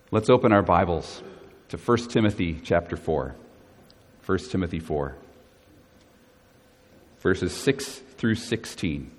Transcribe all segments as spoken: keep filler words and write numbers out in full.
Let's open our Bibles to First Timothy chapter four. First Timothy four. Verses six through sixteen.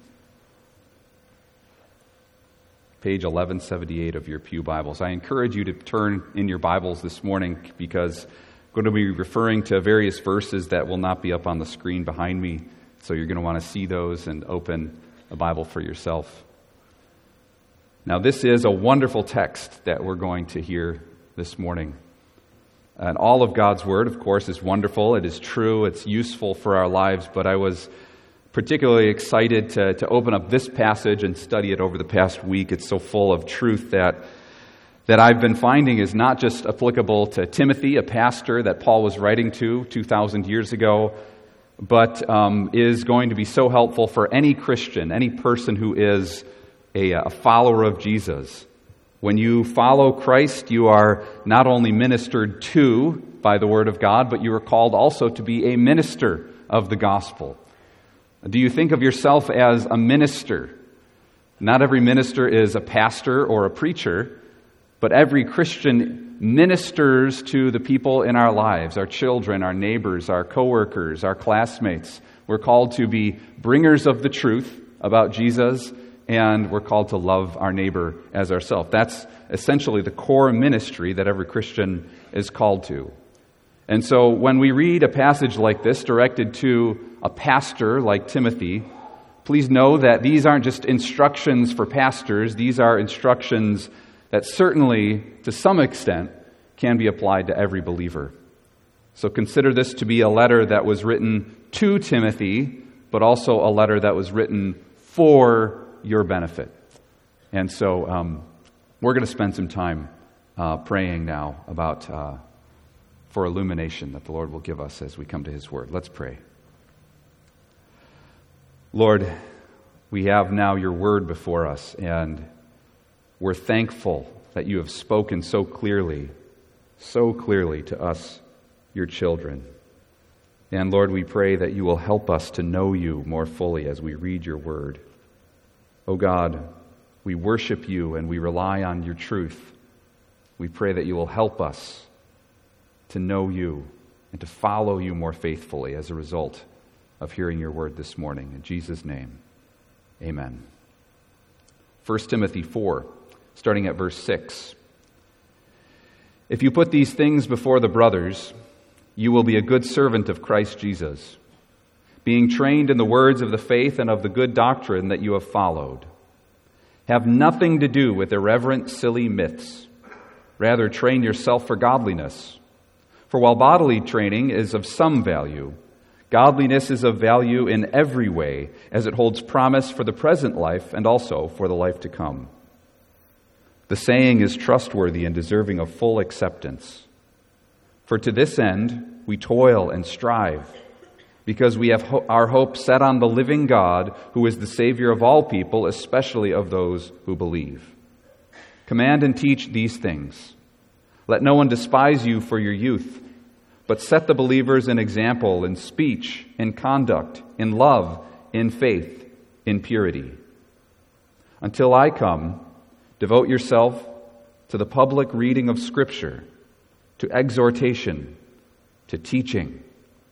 Page eleven seventy-eight of your pew Bibles. I encourage you to turn in your Bibles this morning because I'm going to be referring to various verses that will not be up on the screen behind me. So you're going to want to see those and open a Bible for yourself. Now, this is a wonderful text that we're going to hear this morning. And all of God's Word, of course, is wonderful. It is true. It's useful for our lives. But I was particularly excited to, to open up this passage and study it over the past week. It's so full of truth that, that I've been finding is not just applicable to Timothy, a pastor that Paul was writing to two thousand years ago, but um, is going to be so helpful for any Christian, any person who is A, a follower of Jesus. When you follow Christ, you are not only ministered to by the Word of God, but you are called also to be a minister of the gospel. Do you think of yourself as a minister? Not every minister is a pastor or a preacher, but every Christian ministers to the people in our lives, our children, our neighbors, our coworkers, our classmates. We're called to be bringers of the truth about Jesus, and we're called to love our neighbor as ourselves. That's essentially the core ministry that every Christian is called to. And so when we read a passage like this directed to a pastor like Timothy, please know that these aren't just instructions for pastors. These are instructions that certainly, to some extent, can be applied to every believer. So consider this to be a letter that was written to Timothy, but also a letter that was written for your benefit. And so um, we're going to spend some time uh, praying now about uh, for illumination that the Lord will give us as we come to His Word. Let's pray. Lord, we have now your Word before us, and we're thankful that you have spoken so clearly, so clearly to us, your children. And Lord, we pray that you will help us to know you more fully as we read your Word. Oh God, we worship you and we rely on your truth. We pray that you will help us to know you and to follow you more faithfully as a result of hearing your word this morning. In Jesus' name, amen. First Timothy four, starting at verse six. If you put these things before the brothers, you will be a good servant of Christ Jesus, being trained in the words of the faith and of the good doctrine that you have followed. Have nothing to do with irreverent, silly myths. Rather, train yourself for godliness. For while bodily training is of some value, godliness is of value in every way, as it holds promise for the present life and also for the life to come. The saying is trustworthy and deserving of full acceptance. For to this end we toil and strive, because we have ho- our hope set on the living God, who is the Savior of all people, especially of those who believe. Command and teach these things. Let no one despise you for your youth, but set the believers an example in speech, in conduct, in love, in faith, in purity. Until I come, devote yourself to the public reading of Scripture, to exhortation, to teaching.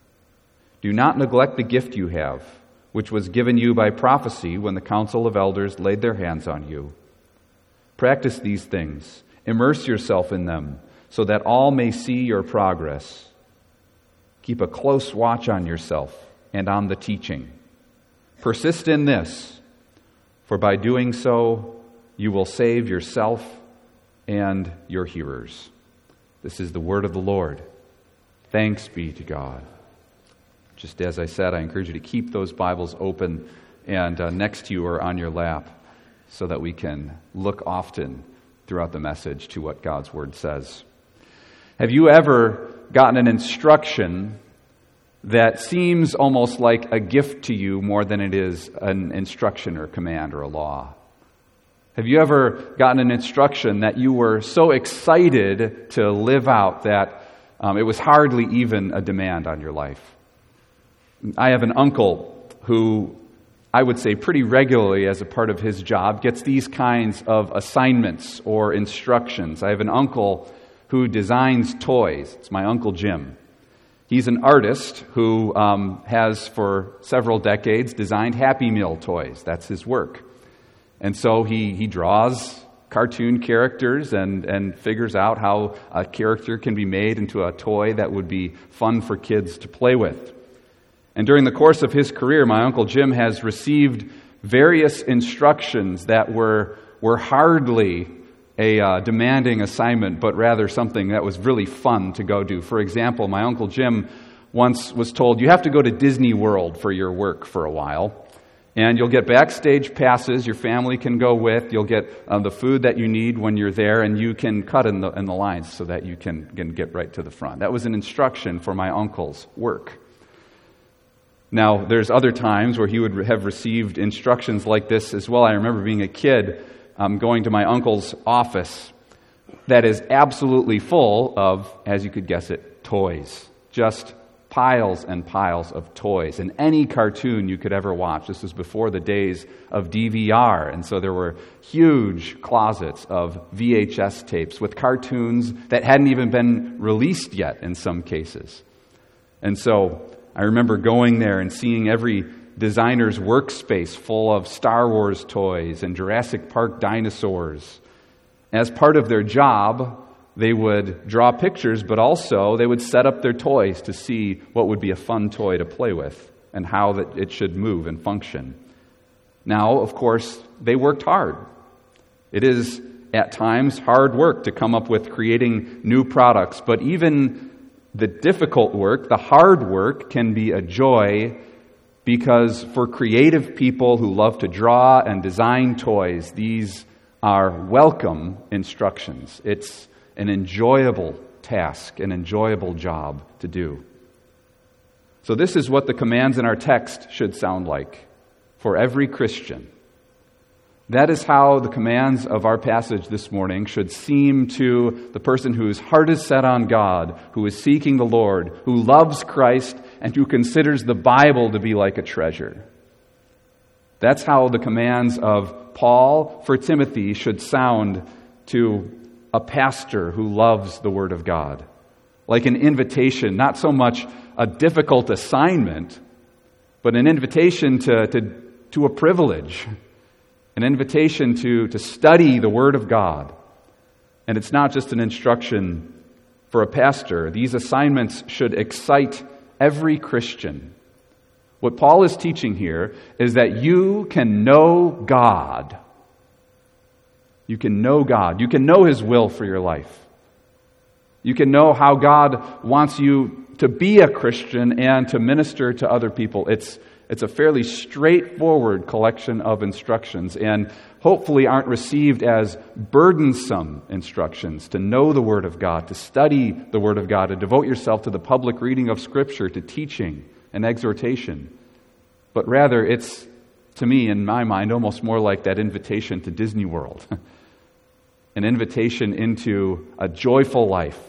Do not neglect the gift you have, which was given you by prophecy when the council of elders laid their hands on you. Practice these things. Immerse yourself in them, so that all may see your progress. Keep a close watch on yourself and on the teaching. Persist in this, for by doing so, you will save yourself and your hearers. This is the word of the Lord. Thanks be to God. Just as I said, I encourage you to keep those Bibles open and uh, next to you or on your lap so that we can look often throughout the message to what God's Word says. Have you ever gotten an instruction that seems almost like a gift to you more than it is an instruction or command or a law? Have you ever gotten an instruction that you were so excited to live out that um, it was hardly even a demand on your life? I have an uncle who I would say pretty regularly as a part of his job, gets these kinds of assignments or instructions. I have an uncle who designs toys. It's my Uncle Jim. He's an artist who um, has for several decades designed Happy Meal toys. That's his work. And so he, he draws cartoon characters and, and figures out how a character can be made into a toy that would be fun for kids to play with. And during the course of his career, my Uncle Jim has received various instructions that were, were hardly a uh, demanding assignment, but rather something that was really fun to go do. For example, my Uncle Jim once was told, you have to go to Disney World for your work for a while, and you'll get backstage passes your family can go with, you'll get uh, the food that you need when you're there, and you can cut in the, in the lines so that you can, can get right to the front. That was an instruction for my uncle's work. Now, there's other times where he would have received instructions like this as well. I remember being a kid, um, going to my uncle's office that is absolutely full of, as you could guess it, toys. Just piles and piles of toys. And any cartoon you could ever watch. This was before the days of D V R. And so there were huge closets of V H S tapes with cartoons that hadn't even been released yet in some cases. And so I remember going there and seeing every designer's workspace full of Star Wars toys and Jurassic Park dinosaurs. As part of their job, they would draw pictures, but also they would set up their toys to see what would be a fun toy to play with and how that it should move and function. Now, of course, they worked hard. It is, at times, hard work to come up with creating new products, but even the difficult work, the hard work, can be a joy. Because for creative people who love to draw and design toys, these are welcome instructions. It's an enjoyable task, an enjoyable job to do. So this is what the commands in our text should sound like for every Christian. That is how the commands of our passage this morning should seem to the person whose heart is set on God, who is seeking the Lord, who loves Christ, and who considers the Bible to be like a treasure. That's how the commands of Paul for Timothy should sound to a pastor who loves the Word of God. Like an invitation, not so much a difficult assignment, but an invitation to, to, to a privilege. An invitation to, to study the Word of God. And it's not just an instruction for a pastor. These assignments should excite every Christian. What Paul is teaching here is that you can know God. You can know God. You can know His will for your life. You can know how God wants you to be a Christian and to minister to other people. It's It's a fairly straightforward collection of instructions and hopefully aren't received as burdensome instructions to know the Word of God, to study the Word of God, to devote yourself to the public reading of Scripture, to teaching and exhortation. But rather, it's, to me, in my mind, almost more like that invitation to Disney World. An invitation into a joyful life.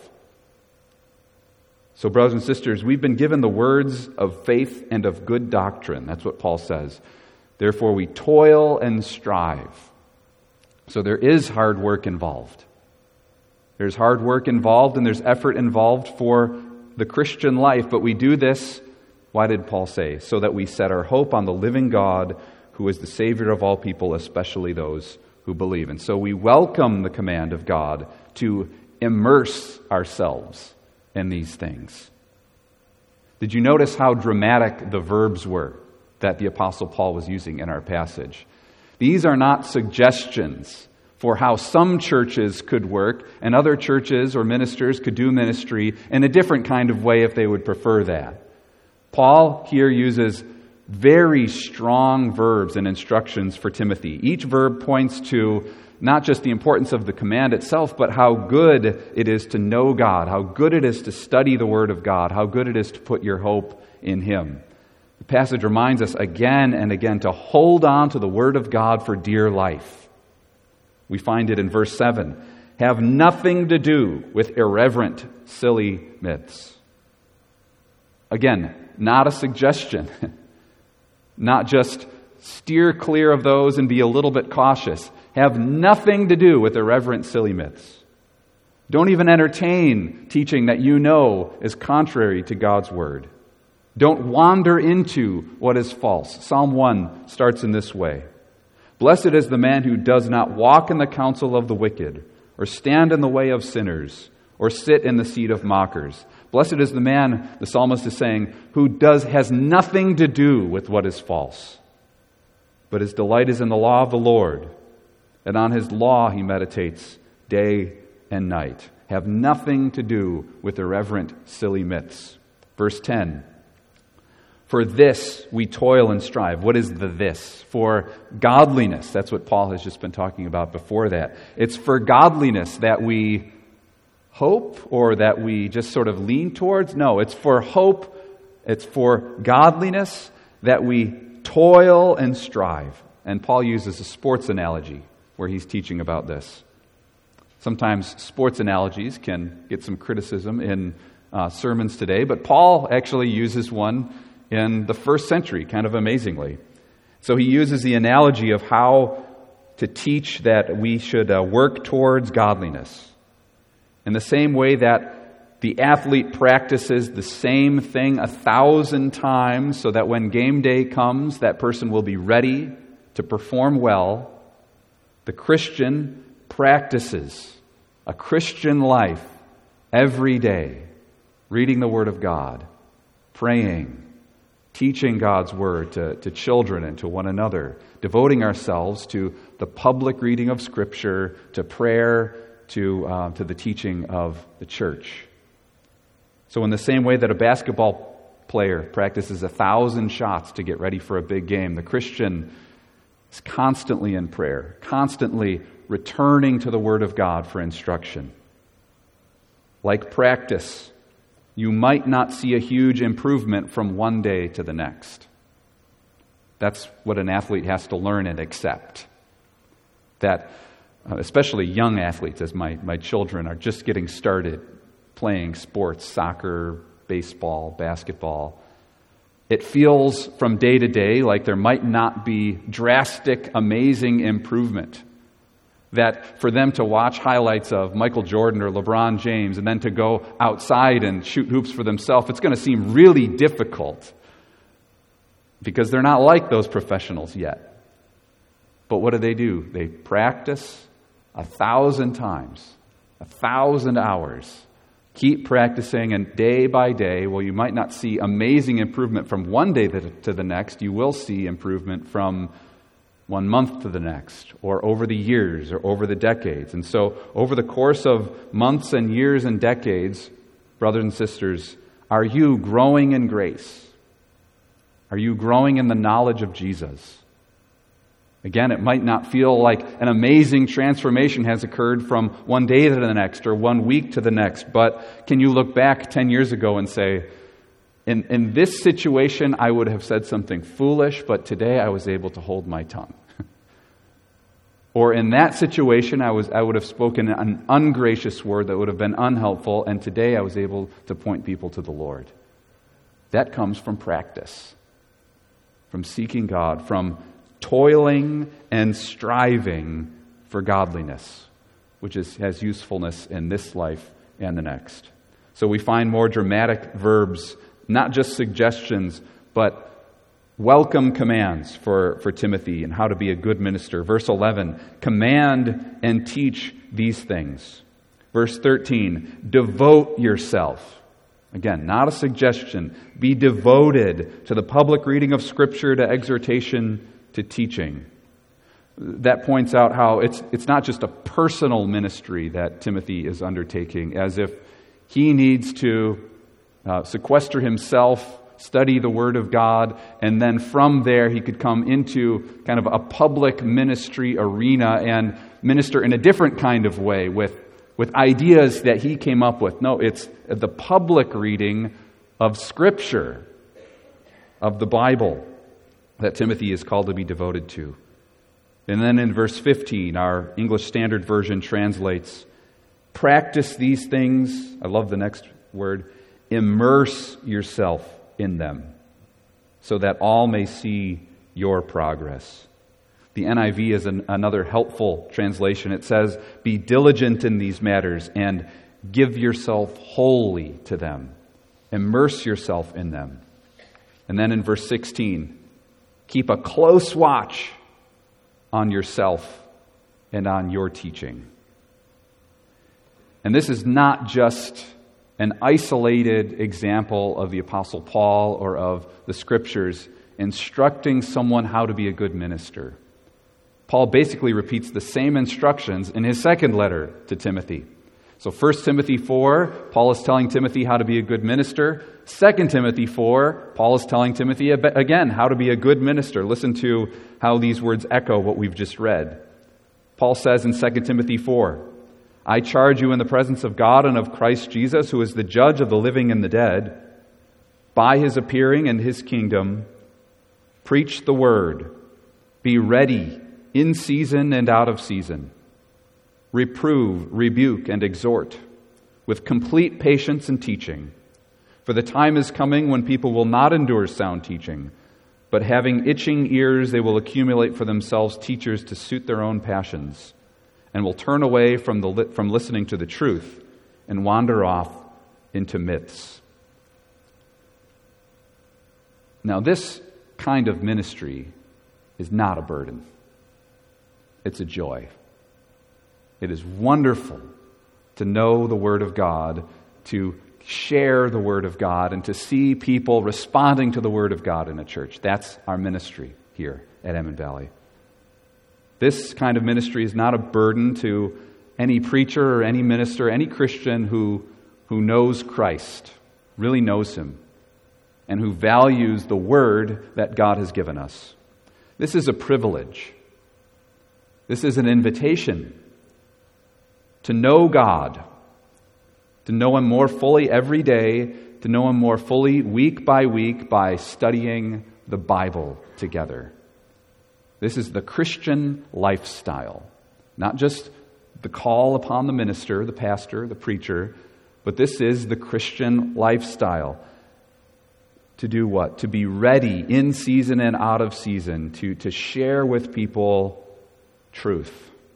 So, brothers and sisters, we've been given the words of faith and of good doctrine. That's what Paul says. Therefore, we toil and strive. So there is hard work involved. There's hard work involved and there's effort involved for the Christian life. But we do this, why did Paul say? So that we set our hope on the living God, who is the Savior of all people, especially those who believe. And so we welcome the command of God to immerse ourselves in these things. Did you notice how dramatic the verbs were that the Apostle Paul was using in our passage? These are not suggestions for how some churches could work and other churches or ministers could do ministry in a different kind of way if they would prefer that. Paul here uses very strong verbs and instructions for Timothy. Each verb points to not just the importance of the command itself, but how good it is to know God, how good it is to study the Word of God, how good it is to put your hope in Him. The passage reminds us again and again to hold on to the Word of God for dear life. We find it in verse seven. Have nothing to do with irreverent, silly myths. Again, not a suggestion. Not just steer clear of those and be a little bit cautious. Have nothing to do with irreverent, silly myths. Don't even entertain teaching that you know is contrary to God's word. Don't wander into what is false. Psalm one starts in this way. Blessed is the man who does not walk in the counsel of the wicked, or stand in the way of sinners, or sit in the seat of mockers. Blessed is the man, the psalmist is saying, who does has nothing to do with what is false. But his delight is in the law of the Lord, and on his law he meditates day and night. Have nothing to do with irreverent, silly myths. Verse ten. For this we toil and strive. What is the this? For godliness. That's what Paul has just been talking about before that. It's for godliness that we hope, or that we just sort of lean towards. No, it's for hope. It's for godliness that we toil and strive. And Paul uses a sports analogy where he's teaching about this. Sometimes sports analogies can get some criticism in uh, sermons today, but Paul actually uses one in the first century, kind of amazingly. So he uses the analogy of how to teach that we should uh, work towards godliness. In the same way that the athlete practices the same thing a thousand times so that when game day comes, that person will be ready to perform well, the Christian practices a Christian life every day, reading the Word of God, praying, teaching God's Word to, to children and to one another, devoting ourselves to the public reading of Scripture, to prayer, to, uh, to the teaching of the church. So in the same way that a basketball player practices a thousand shots to get ready for a big game, the Christian is constantly in prayer, constantly returning to the Word of God for instruction. Like practice, you might not see a huge improvement from one day to the next. That's what an athlete has to learn and accept. That, uh, especially young athletes, as my, my children are just getting started playing sports, soccer, baseball, basketball, it feels from day to day like there might not be drastic, amazing improvement. That for them to watch highlights of Michael Jordan or LeBron James and then to go outside and shoot hoops for themselves, it's going to seem really difficult because they're not like those professionals yet. But what do they do? They practice a thousand times, a thousand hours. Keep practicing, and day by day, well, you might not see amazing improvement from one day to the next. You will see improvement from one month to the next, or over the years, or over the decades. And so, over the course of months and years and decades, brothers and sisters, are you growing in grace? Are you growing in the knowledge of Jesus? Again, it might not feel like an amazing transformation has occurred from one day to the next or one week to the next, but can you look back ten years ago and say, in, in this situation, I would have said something foolish, but today I was able to hold my tongue. Or in that situation, I was I would have spoken an ungracious word that would have been unhelpful, and today I was able to point people to the Lord. That comes from practice, from seeking God, from toiling and striving for godliness, which is, has usefulness in this life and the next. So we find more dramatic verbs, not just suggestions, but welcome commands for, for Timothy and how to be a good minister. Verse eleven, command and teach these things. Verse thirteen, devote yourself. Again, not a suggestion. Be devoted to the public reading of Scripture, to exhortation, to teaching. That points out how it's it's not just a personal ministry that Timothy is undertaking, as if he needs to uh, sequester himself, study the Word of God, and then from there he could come into kind of a public ministry arena and minister in a different kind of way with, with ideas that he came up with. No, it's the public reading of Scripture, of the Bible, that Timothy is called to be devoted to. And then in verse fifteen, our English Standard Version translates, practice these things, I love the next word, immerse yourself in them, so that all may see your progress. The N I V is an, another helpful translation. It says, be diligent in these matters and give yourself wholly to them. Immerse yourself in them. And then in verse sixteen, keep a close watch on yourself and on your teaching. And this is not just an isolated example of the Apostle Paul or of the Scriptures instructing someone how to be a good minister. Paul basically repeats the same instructions in his second letter to Timothy. So First Timothy four, Paul is telling Timothy how to be a good minister. Second Timothy four, Paul is telling Timothy again how to be a good minister. Listen to how these words echo what we've just read. Paul says in Second Timothy four, I charge you in the presence of God and of Christ Jesus, who is the judge of the living and the dead, by his appearing and his kingdom, preach the word, be ready in season and out of season. Reprove, rebuke, and exhort with complete patience and teaching. For the time is coming when people will not endure sound teaching, but having itching ears, they will accumulate for themselves teachers to suit their own passions, and will turn away from the from listening to the truth and wander off into myths. Now, this kind of ministry is not a burden. It's a joy. It is wonderful to know the Word of God, to share the Word of God, and to see people responding to the Word of God in a church. That's our ministry here at Emmon Valley. This kind of ministry is not a burden to any preacher or any minister, any Christian who, who knows Christ, really knows Him, and who values the Word that God has given us. This is a privilege. This is an invitation to know God, to know Him more fully every day, to know Him more fully week by week by studying the Bible together. This is the Christian lifestyle, not just the call upon the minister, the pastor, the preacher, but this is the Christian lifestyle. To do what? To be ready in season and out of season, to, to share with people truth,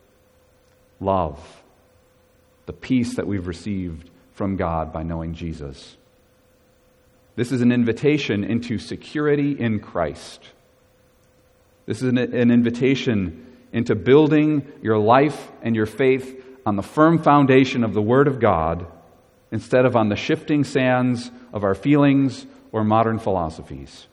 love, the peace that we've received from God by knowing Jesus. This is an invitation into security in Christ. This is an, an invitation into building your life and your faith on the firm foundation of the Word of God instead of on the shifting sands of our feelings or modern philosophies.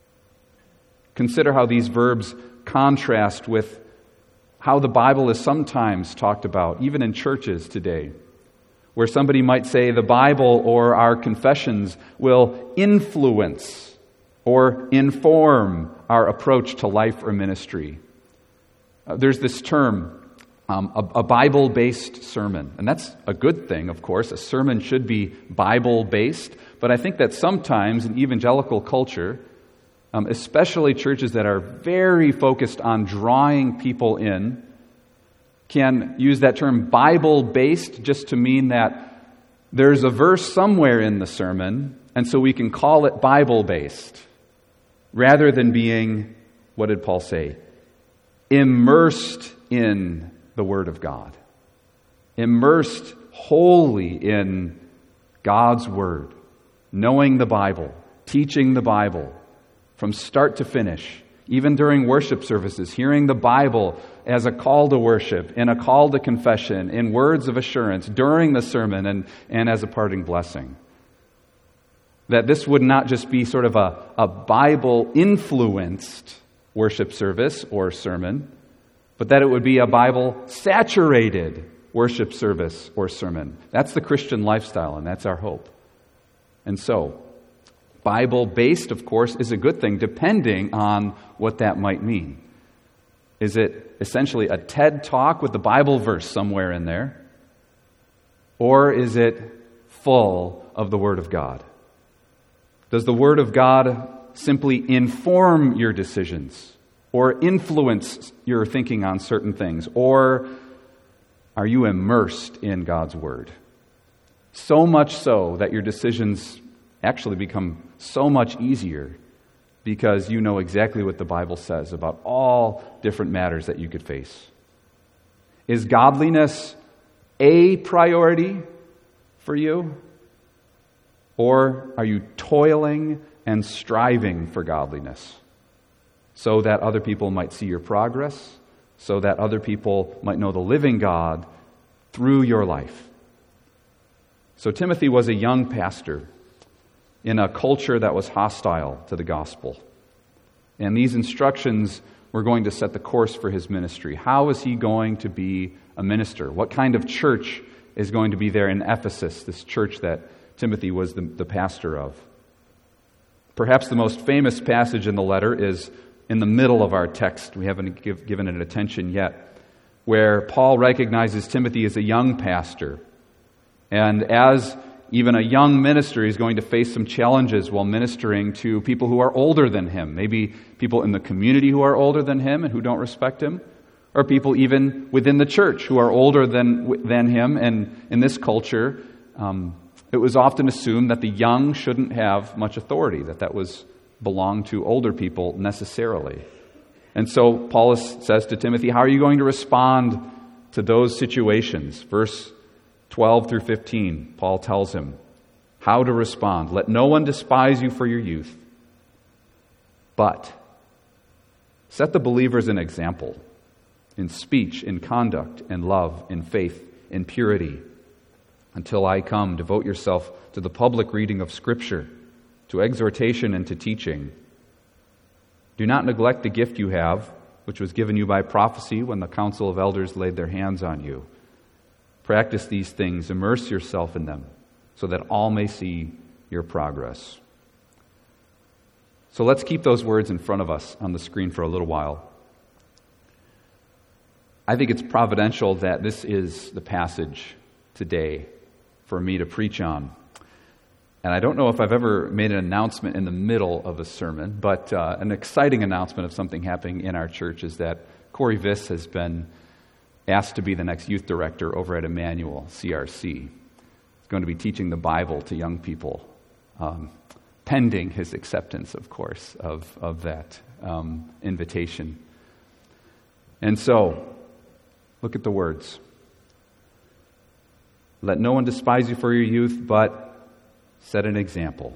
Consider how these verbs contrast with how the Bible is sometimes talked about, even in churches today, where somebody might say the Bible or our confessions will influence or inform our approach to life or ministry. Uh, there's this term, um, a, a Bible-based sermon, and that's a good thing, of course. A sermon should be Bible-based, but I think that sometimes in evangelical culture, Um, especially churches that are very focused on drawing people in, can use that term Bible-based just to mean that there's a verse somewhere in the sermon, and so we can call it Bible-based, rather than being, what did Paul say? Immersed in the Word of God. Immersed wholly in God's Word, knowing the Bible, teaching the Bible, from start to finish, even during worship services, hearing the Bible as a call to worship, in a call to confession, in words of assurance, during the sermon, and, and as a parting blessing. That this would not just be sort of a, a Bible-influenced worship service or sermon, but that it would be a Bible-saturated worship service or sermon. That's the Christian lifestyle, and that's our hope. And so, Bible-based, of course, is a good thing, depending on what that might mean. Is it essentially a TED Talk with the Bible verse somewhere in there? Or is it full of the Word of God? Does the Word of God simply inform your decisions or influence your thinking on certain things? Or are you immersed in God's Word? So much so that your decisions actually become so much easier because you know exactly what the Bible says about all different matters that you could face. Is godliness a priority for you? Or are you toiling and striving for godliness so that other people might see your progress, so that other people might know the living God through your life? So Timothy was a young pastor in a culture that was hostile to the gospel. And these instructions were going to set the course for his ministry. How is he going to be a minister? What kind of church is going to be there in Ephesus, this church that Timothy was the, the pastor of? Perhaps the most famous passage in the letter is in the middle of our text. We haven't give, given it attention yet, where Paul recognizes Timothy as a young pastor. And as even a young minister, he's going to face some challenges while ministering to people who are older than him. Maybe people in the community who are older than him and who don't respect him, or people even within the church who are older than than him. And in this culture, um, it was often assumed that the young shouldn't have much authority, that that was belonged to older people necessarily. And so Paul says to Timothy, how are you going to respond to those situations? Verse twelve through fifteen, Paul tells him how to respond. Let no one despise you for your youth, but set the believers an example in speech, in conduct, in love, in faith, in purity. Until I come, devote yourself to the public reading of Scripture, to exhortation and to teaching. Do not neglect the gift you have, which was given you by prophecy when the council of elders laid their hands on you. Practice these things, immerse yourself in them, so that all may see your progress. So let's keep those words in front of us on the screen for a little while. I think it's providential that this is the passage today for me to preach on. And I don't know if I've ever made an announcement in the middle of a sermon, but uh, an exciting announcement of something happening in our church is that Corey Viss has been asked to be the next youth director over at Emmanuel C R C. He's going to be teaching the Bible to young people, um, pending his acceptance, of course, of, of that um, invitation. And so, look at the words. Let no one despise you for your youth, but set an example.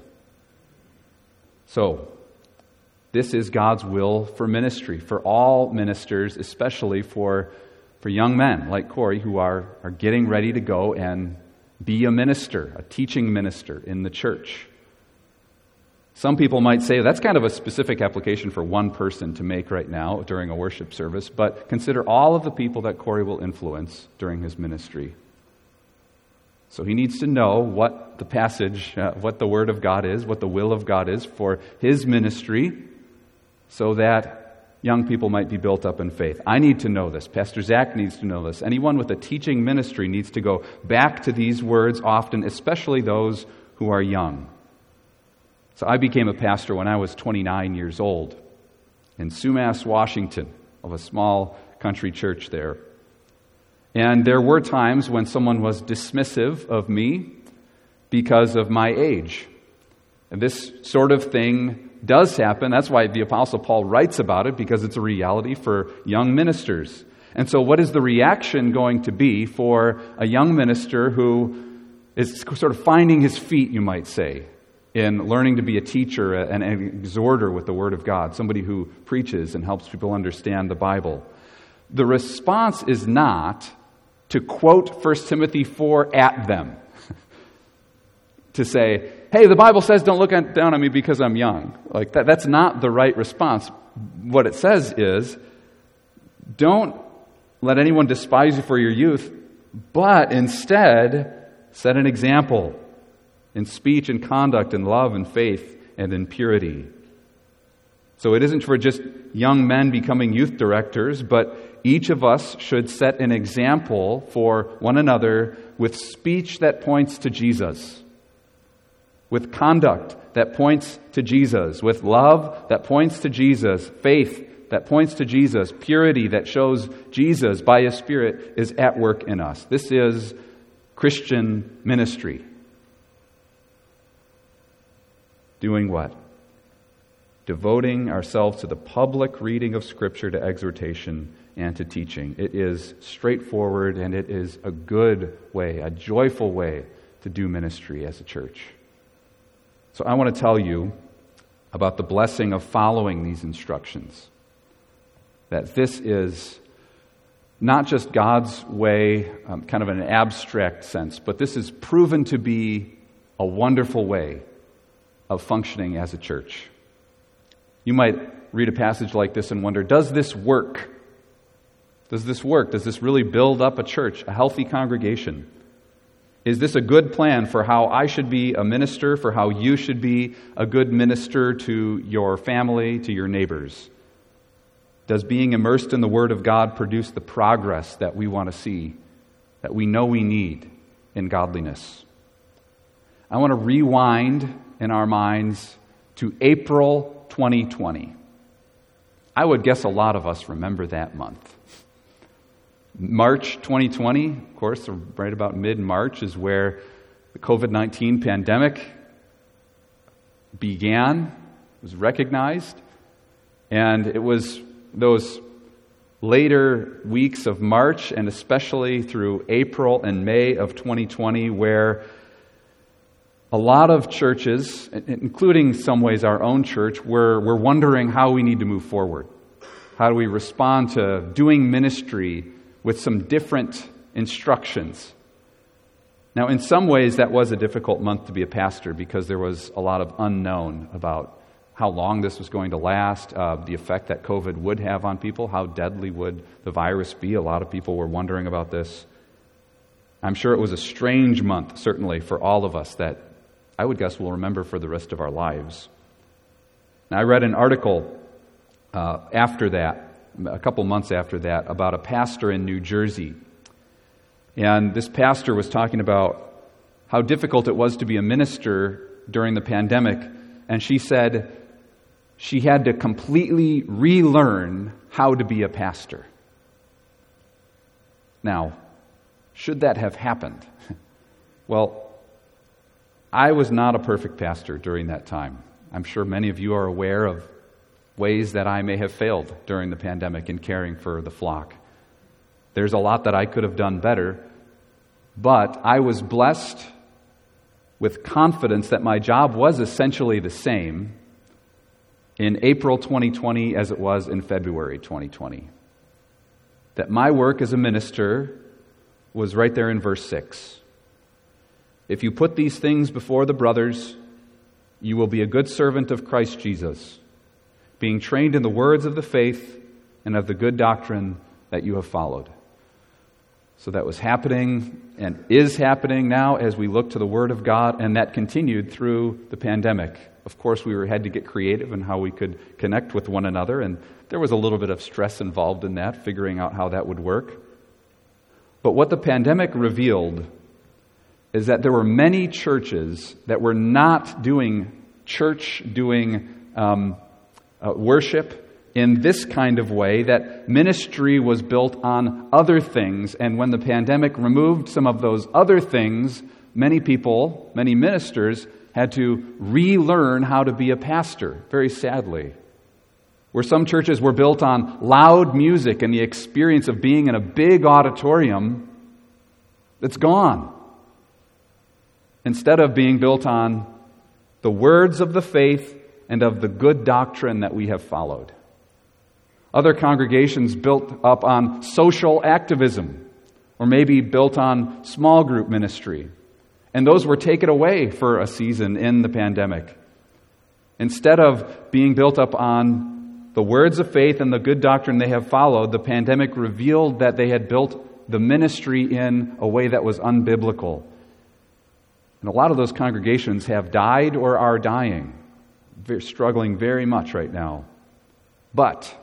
So, this is God's will for ministry, for all ministers, especially for For young men like Corey who are, are getting ready to go and be a minister, a teaching minister in the church. Some people might say that's kind of a specific application for one person to make right now during a worship service, but consider all of the people that Corey will influence during his ministry. So he needs to know what the passage, uh, what the Word of God is, what the will of God is for his ministry, so that young people might be built up in faith. I need to know this. Pastor Zach needs to know this. Anyone with a teaching ministry needs to go back to these words often, especially those who are young. So I became a pastor when I was twenty-nine years old in Sumas, Washington, of a small country church there. And there were times when someone was dismissive of me because of my age. And this sort of thing does happen. That's why the Apostle Paul writes about it, because it's a reality for young ministers. And so what is the reaction going to be for a young minister who is sort of finding his feet, you might say, in learning to be a teacher and an exhorter with the Word of God, somebody who preaches and helps people understand the Bible? The response is not to quote First Timothy four at them, to say, hey, the Bible says don't look down on me because I'm young. Like that, that's not the right response. What it says is, don't let anyone despise you for your youth, but instead set an example in speech and conduct and love and faith and in purity. So it isn't for just young men becoming youth directors, but each of us should set an example for one another with speech that points to Jesus, with conduct that points to Jesus, with love that points to Jesus, faith that points to Jesus, purity that shows Jesus by His Spirit is at work in us. This is Christian ministry. Doing what? devoting ourselves to the public reading of Scripture, to exhortation, and to teaching. It is straightforward, and it is a good way, a joyful way to do ministry as a church. So I want to tell you about the blessing of following these instructions. That this is not just God's way, um, kind of in an abstract sense, but this is proven to be a wonderful way of functioning as a church. You might read a passage like this and wonder, does this work? Does this work? Does this really build up a church, a healthy congregation? Is this a good plan for how I should be a minister, for how you should be a good minister to your family, to your neighbors? Does being immersed in the Word of God produce the progress that we want to see, that we know we need in godliness? I want to rewind in our minds to April twenty twenty. I would guess a lot of us remember that month. March twenty twenty, of course, right about mid-March is where the covid nineteen pandemic began, was recognized, and it was those later weeks of March and especially through April and May of twenty twenty where a lot of churches, including some ways our own church, were, were wondering how we need to move forward. How do we respond to doing ministry with some different instructions? Now, in some ways, that was a difficult month to be a pastor because there was a lot of unknown about how long this was going to last, uh, the effect that COVID would have on people, how deadly would the virus be. A lot of people were wondering about this. I'm sure it was a strange month, certainly, for all of us that I would guess we'll remember for the rest of our lives. Now, I read an article uh, after that, a couple months after that, about a pastor in New Jersey. And this pastor was talking about how difficult it was to be a minister during the pandemic. And she said she had to completely relearn how to be a pastor. Now, should that have happened? Well, I was not a perfect pastor during that time. I'm sure many of you are aware of ways that I may have failed during the pandemic in caring for the flock. There's a lot that I could have done better, but I was blessed with confidence that my job was essentially the same in April twenty twenty as it was in February twenty twenty. That my work as a minister was right there in verse six. If you put these things before the brothers, you will be a good servant of Christ Jesus, being trained in the words of the faith and of the good doctrine that you have followed. So that was happening and is happening now as we look to the Word of God, and that continued through the pandemic. Of course, we were, had to get creative in how we could connect with one another, and there was a little bit of stress involved in that, figuring out how that would work. But what the pandemic revealed is that there were many churches that were not doing church, doing um, uh, worship in this kind of way, that ministry was built on other things. And when the pandemic removed some of those other things, many people, many ministers, had to relearn how to be a pastor, very sadly. Where some churches were built on loud music and the experience of being in a big auditorium, it's gone. Instead of being built on the words of the faith and of the good doctrine that we have followed. Other congregations built up on social activism, or maybe built on small group ministry. And those were taken away for a season in the pandemic. Instead of being built up on the words of faith and the good doctrine they have followed, the pandemic revealed that they had built the ministry in a way that was unbiblical. And a lot of those congregations have died or are dying, struggling very much right now. But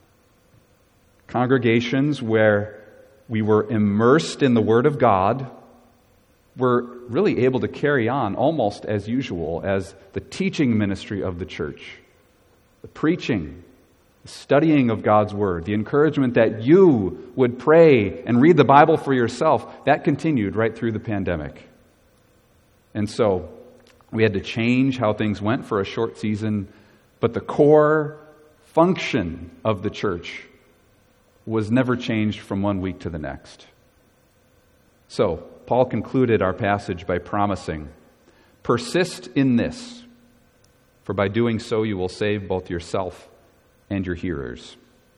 congregations where we were immersed in the Word of God were really able to carry on almost as usual as the teaching ministry of the church. The preaching, the studying of God's Word, the encouragement that you would pray and read the Bible for yourself, that continued right through the pandemic. And so we had to change how things went for a short season, But the core function of the church was never changed from one week to the next. So, Paul concluded our passage by promising, "Persist in this, for by doing so you will save both yourself and your hearers."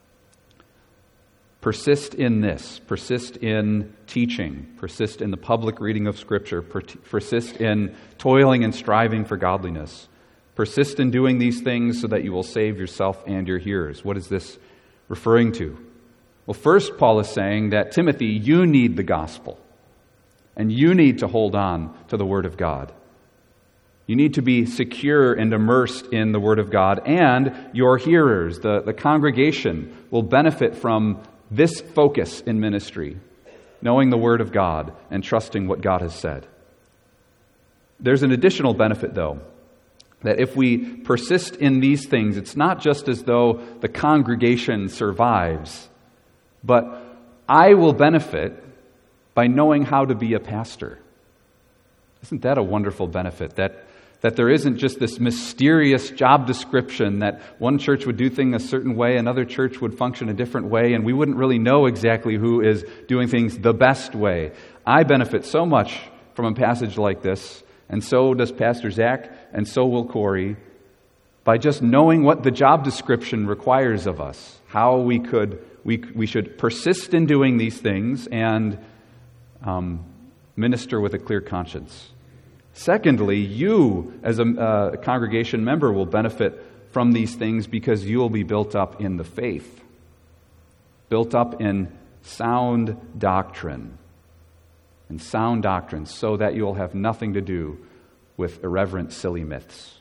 Persist in this. Persist in teaching. Persist in the public reading of Scripture. Persist in toiling and striving for godliness. Persist in doing these things so that you will save yourself and your hearers. What is this referring to? Well, first, Paul is saying that, Timothy, you need the gospel. And you need to hold on to the Word of God. You need to be secure and immersed in the Word of God. And your hearers, the, the congregation, will benefit from this focus in ministry, knowing the Word of God and trusting what God has said. There's an additional benefit, though, that if we persist in these things, it's not just as though the congregation survives, but I will benefit by knowing how to be a pastor. Isn't that a wonderful benefit? That That there isn't just this mysterious job description that one church would do things a certain way, another church would function a different way, and we wouldn't really know exactly who is doing things the best way. I benefit so much from a passage like this, and so does Pastor Zach, and so will Corey, by just knowing what the job description requires of us, how we could we we should persist in doing these things and um, minister with a clear conscience. Secondly, you as a uh, congregation member will benefit from these things because you will be built up in the faith, built up in sound doctrine, and sound doctrine so that you will have nothing to do with irreverent, silly myths.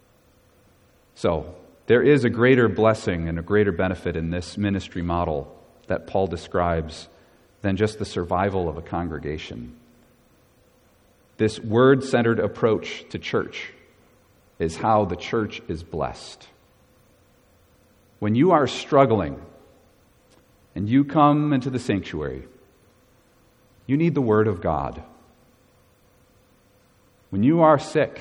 So, there is a greater blessing and a greater benefit in this ministry model that Paul describes than just the survival of a congregation. This word-centered approach to church is how the church is blessed. When you are struggling and you come into the sanctuary, you need the Word of God. When you are sick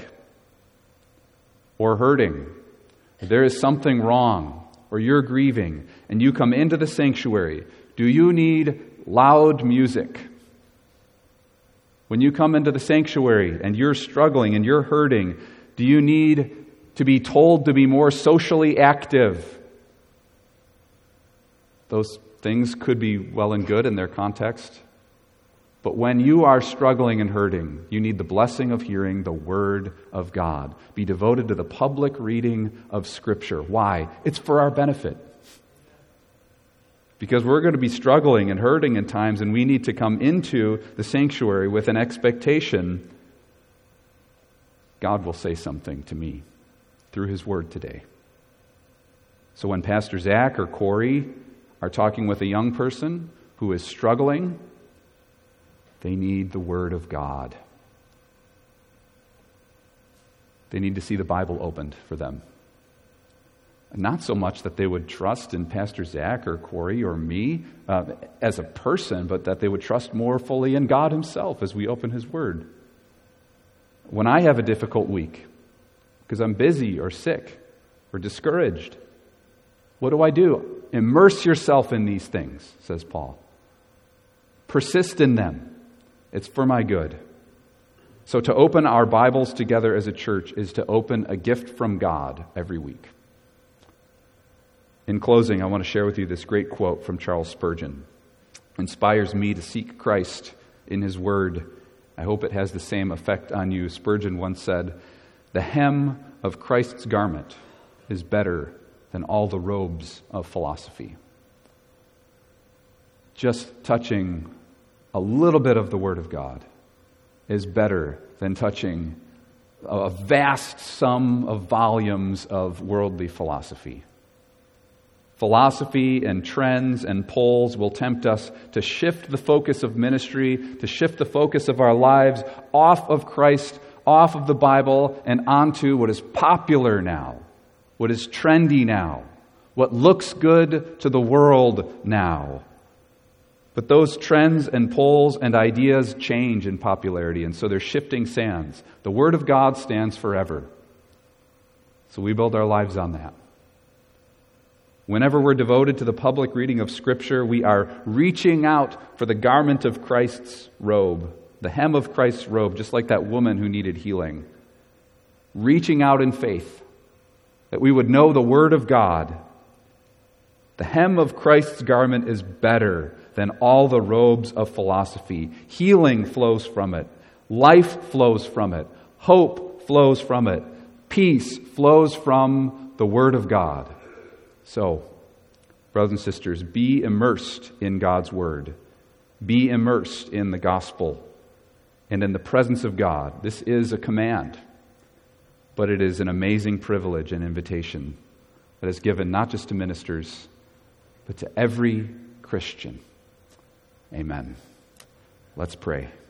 or hurting, or there is something wrong, or you're grieving, and you come into the sanctuary, do you need loud music? When you come into the sanctuary and you're struggling and you're hurting, do you need to be told to be more socially active? Those things could be well and good in their context. But when you are struggling and hurting, you need the blessing of hearing the Word of God. Be devoted to the public reading of Scripture. Why? It's for our benefit. Because we're going to be struggling and hurting in times, and we need to come into the sanctuary with an expectation God will say something to me through His Word today. So when Pastor Zach or Corey are talking with a young person who is struggling, they need the Word of God. They need to see the Bible opened for them. Not so much that they would trust in Pastor Zach or Corey or me uh, as a person, but that they would trust more fully in God Himself as we open His Word. When I have a difficult week, because I'm busy or sick or discouraged, what do I do? Immerse yourself in these things, says Paul. Persist in them. It's for my good. So to open our Bibles together as a church is to open a gift from God every week. In closing, I want to share with you this great quote from Charles Spurgeon. It inspires me to seek Christ in His Word. I hope it has the same effect on you. Spurgeon once said, "The hem of Christ's garment is better than all the robes of philosophy." Just touching a little bit of the Word of God is better than touching a vast sum of volumes of worldly philosophy. Philosophy and trends and polls will tempt us to shift the focus of ministry, to shift the focus of our lives off of Christ, off of the Bible, and onto what is popular now, what is trendy now, what looks good to the world now. But those trends and polls and ideas change in popularity, and so they're shifting sands. The Word of God stands forever. So we build our lives on that. Whenever we're devoted to the public reading of Scripture, we are reaching out for the garment of Christ's robe, the hem of Christ's robe, just like that woman who needed healing. Reaching out in faith, that we would know the Word of God. The hem of Christ's garment is better than all the robes of philosophy. Healing flows from it. Life flows from it. Hope flows from it. Peace flows from the Word of God. So, brothers and sisters, be immersed in God's Word. Be immersed in the gospel and in the presence of God. This is a command, but it is an amazing privilege and invitation that is given not just to ministers, but to every Christian. Amen. Let's pray.